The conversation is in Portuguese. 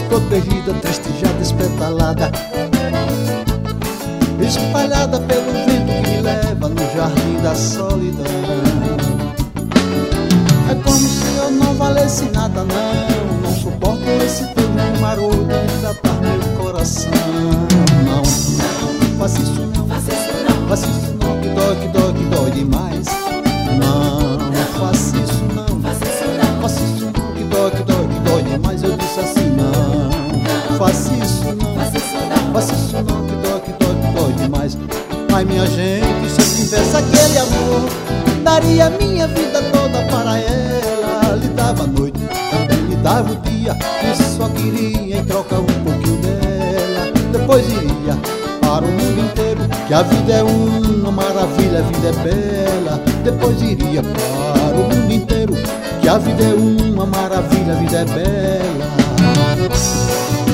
desprotegida, triste já despetalada, espalhada pelo vento que me leva no jardim da solidão. É como se eu não valesse nada, não suporto esse teu jeito maroto de tratar meu coração. Não, faça isso não, faça isso não, que dói demais. Não, faça isso não, faça isso não, que dói demais. Eu disse assim, não, faça isso não, que dói demais. Ai, minha gente, se eu tivesse aquele amor, daria minha vida toda para ela. Lhe dava a noite, também lhe dava o dia, e só queria em troca um pouquinho dela. Depois iria para o mundo inteiro, que a vida é uma maravilha, a vida é bela. Depois iria para o mundo inteiro, que a vida é uma maravilha, a vida é bela.